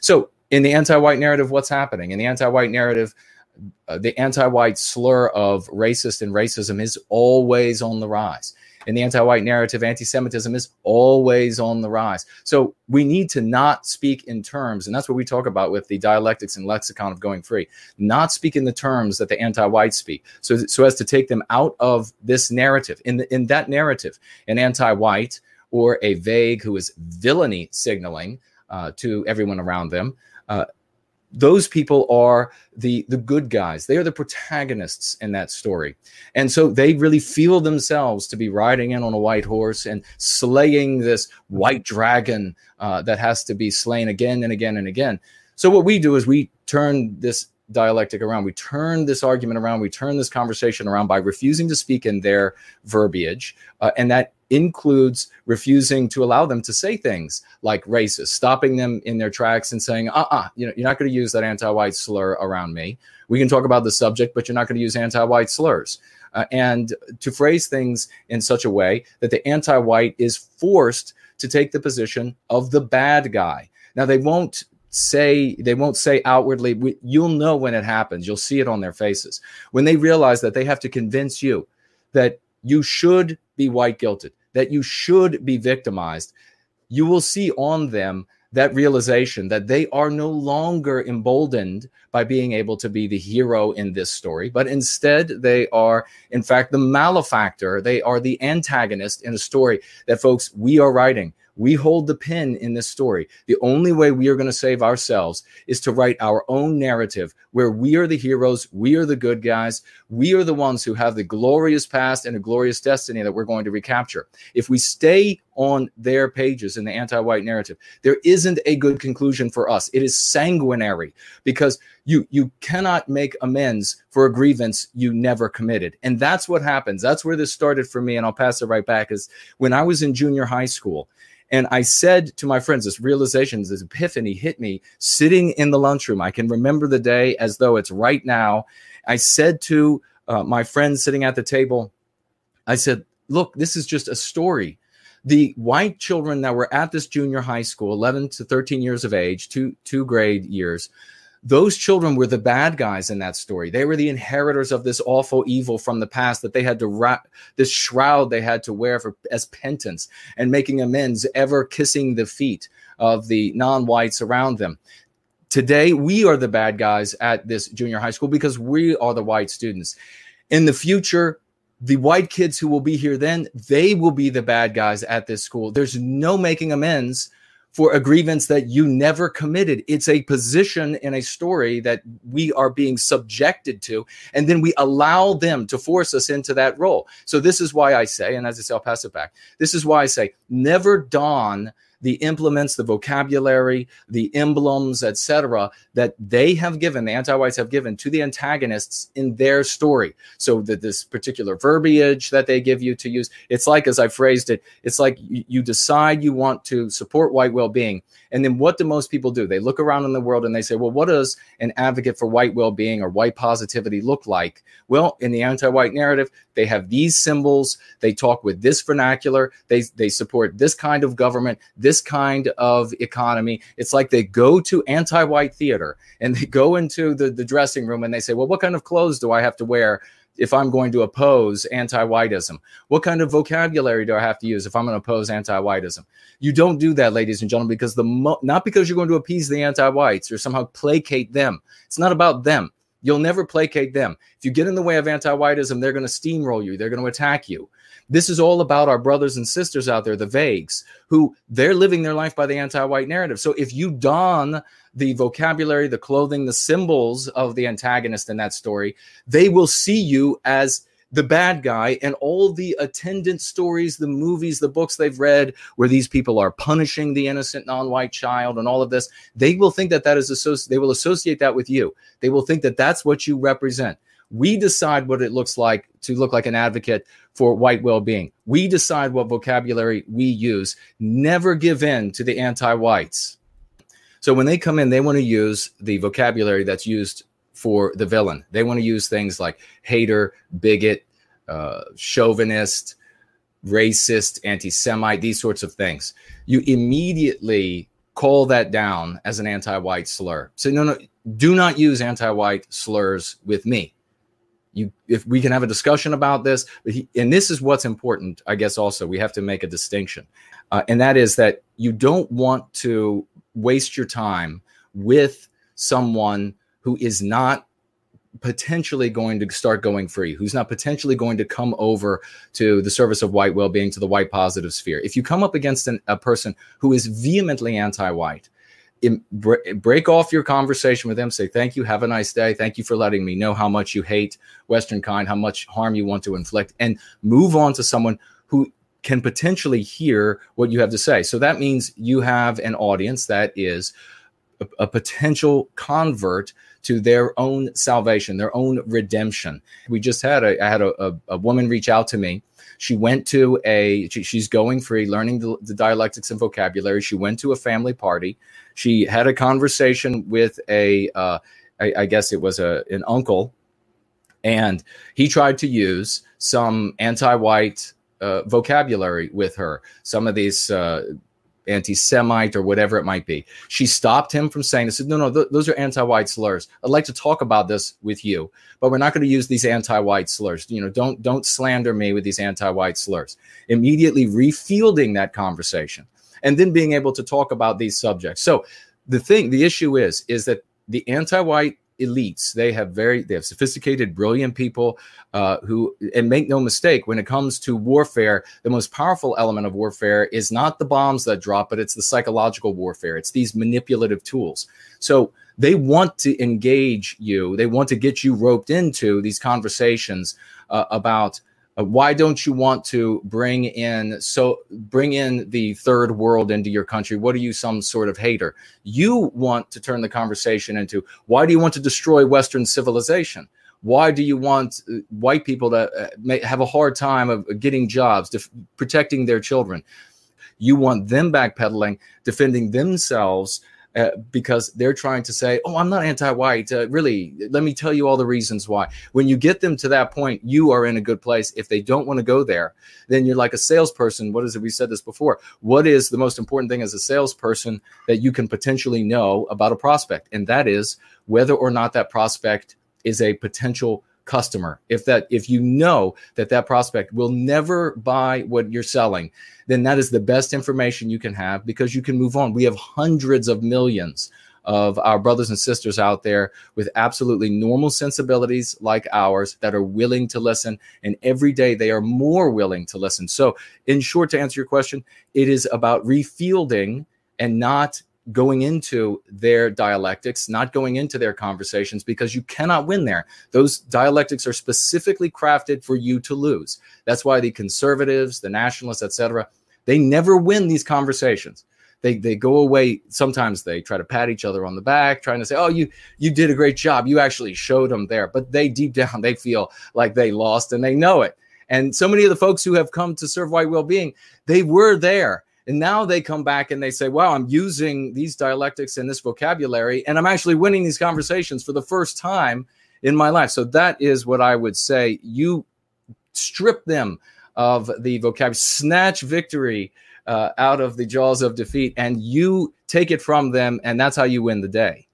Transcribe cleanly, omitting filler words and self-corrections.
So in the anti-white narrative, what's happening? In the anti-white narrative, the anti-white slur of racist and racism is always on the rise. In the anti-white narrative, anti-Semitism is always on the rise. So we need to not speak in terms, and that's what we talk about with the dialectics and lexicon of going free, not speak in the terms that the anti-white speak, so as to take them out of this narrative. In that narrative, an anti-white or a vague who is villainy signaling to everyone around them, those people are the good guys. They are the protagonists in that story. And so they really feel themselves to be riding in on a white horse and slaying this white dragon that has to be slain again and again and again. So what we do is we turn this dialectic around. We turn this argument around. We turn this conversation around by refusing to speak in their verbiage. And that includes refusing to allow them to say things like racist, stopping them in their tracks and saying, you're not going to use that anti-white slur around me. We can talk about the subject, but you're not going to use anti-white slurs. And to phrase things in such a way that the anti-white is forced to take the position of the bad guy. Now, they won't say outwardly, you'll know when it happens. You'll see it on their faces. When they realize that they have to convince you that you should be white guilted, that you should be victimized, you will see on them that realization that they are no longer emboldened by being able to be the hero in this story, but instead they are, in fact, the malefactor. They are the antagonist in a story that, folks, we are writing. We hold the pen in this story. The only way we are going to save ourselves is to write our own narrative where we are the heroes, we are the good guys, we are the ones who have the glorious past and a glorious destiny that we're going to recapture. If we stay on their pages in the anti-white narrative, there isn't a good conclusion for us. It is sanguinary because you cannot make amends for a grievance you never committed. And that's what happens. That's where this started for me, and I'll pass it right back, is when I was in junior high school. And I said to my friends, this realization, this epiphany hit me sitting in the lunchroom. I can remember the day as though it's right now. I said to my friends sitting at the table, I said, look, this is just a story. The white children that were at this junior high school, 11 to 13 years of age, two grade years, those children were the bad guys in that story. They were the inheritors of this awful evil from the past that they had to wrap, this shroud they had to wear as penance and making amends, ever kissing the feet of the non-whites around them. Today, we are the bad guys at this junior high school because we are the white students. In the future, the white kids who will be here then, they will be the bad guys at this school. There's no making amends for a grievance that you never committed. It's a position in a story that we are being subjected to, and then we allow them to force us into that role. So this is why I say, and as I say, I'll pass it back. This is why I say, never don the implements, the vocabulary, the emblems, etc., that they have given, the anti-whites have given to the antagonists in their story. So that this particular verbiage that they give you to use, it's like, as I phrased it, it's like you decide you want to support white well-being. And then what do most people do? They look around in the world and they say, well, what does an advocate for white well-being or white positivity look like? Well, in the anti-white narrative, they have these symbols. They talk with this vernacular. They support this kind of government, this kind of economy. It's like they go to anti-white theater and they go into the dressing room and they say, well, what kind of clothes do I have to wear if I'm going to oppose anti-whiteism? What kind of vocabulary do I have to use if I'm going to oppose anti-whiteism? You don't do that, ladies and gentlemen, because not because you're going to appease the anti-whites or somehow placate them. It's not about them. You'll never placate them. If you get in the way of anti-whiteism, they're going to steamroll you. They're going to attack you. This is all about our brothers and sisters out there, the vagues, who they're living their life by the anti-white narrative. So if you don the vocabulary, the clothing, the symbols of the antagonist in that story, they will see you as the bad guy, and all the attendant stories, the movies, the books they've read where these people are punishing the innocent non-white child and all of this, they will think that they will associate that with you. They will think that that's what you represent. We decide what it looks like to look like an advocate for white well-being. We decide what vocabulary we use. Never give in to the anti-whites. So when they come in, they want to use the vocabulary that's used for the villain. They want to use things like hater, bigot, chauvinist, racist, anti-Semite, these sorts of things. You immediately call that down as an anti-white slur. So no, do not use anti-white slurs with me. If we can have a discussion about this, and this is what's important, I guess also we have to make a distinction. And that is that you don't want to waste your time with someone who is not potentially going to start going free, who's not potentially going to come over to the service of white well-being, to the white positive sphere. If you come up against a person who is vehemently anti-white, break off your conversation with them, say, thank you, have a nice day, thank you for letting me know how much you hate Western kind, how much harm you want to inflict, and move on to someone who can potentially hear what you have to say. So that means you have an audience that is a potential convert to their own salvation, their own redemption. We just had I had a woman reach out to me. She went to she's going free, learning the dialectics and vocabulary. She went to a family party. She had a conversation with I guess it was an uncle, and he tried to use some anti-white vocabulary with her, some of these anti-Semite or whatever it might be. She stopped him from saying this. No, those are anti-white slurs. I'd like to talk about this with you, but we're not going to use these anti-white slurs. Don't slander me with these anti-white slurs. Immediately refielding that conversation and then being able to talk about these subjects. So the issue is that the anti-white elites, they have sophisticated, brilliant people who, and make no mistake, when it comes to warfare, the most powerful element of warfare is not the bombs that drop, but it's the psychological warfare. It's these manipulative tools. So they want to engage you. They want to get you roped into these conversations about why don't you want to bring in the third world into your country? What are you, some sort of hater? You want to turn the conversation into, why do you want to destroy Western civilization? Why do you want white people to have a hard time of getting jobs, protecting their children? You want them backpedaling, defending themselves, because they're trying to say, oh, I'm not anti-white. Really, let me tell you all the reasons why. When you get them to that point, you are in a good place. If they don't want to go there, then you're like a salesperson. What is it? We said this before. What is the most important thing as a salesperson that you can potentially know about a prospect? And that is whether or not that prospect is a potential customer. If you know that prospect will never buy what you're selling, then that is the best information you can have, because you can move on. We have hundreds of millions of our brothers and sisters out there with absolutely normal sensibilities like ours that are willing to listen. And every day they are more willing to listen. So in short, to answer your question, it is about refielding and not going into their dialectics, not going into their conversations, because you cannot win there. Those dialectics are specifically crafted for you to lose. That's why the conservatives, the nationalists, etc., they never win these conversations. They go away. Sometimes they try to pat each other on the back, trying to say, oh, you did a great job. You actually showed them there. But they deep down, they feel like they lost, and they know it. And so many of the folks who have come to serve white well-being, they were there. And now they come back and they say, wow, I'm using these dialectics and this vocabulary, and I'm actually winning these conversations for the first time in my life. So that is what I would say. You strip them of the vocabulary, snatch victory out of the jaws of defeat, and you take it from them, and that's how you win the day.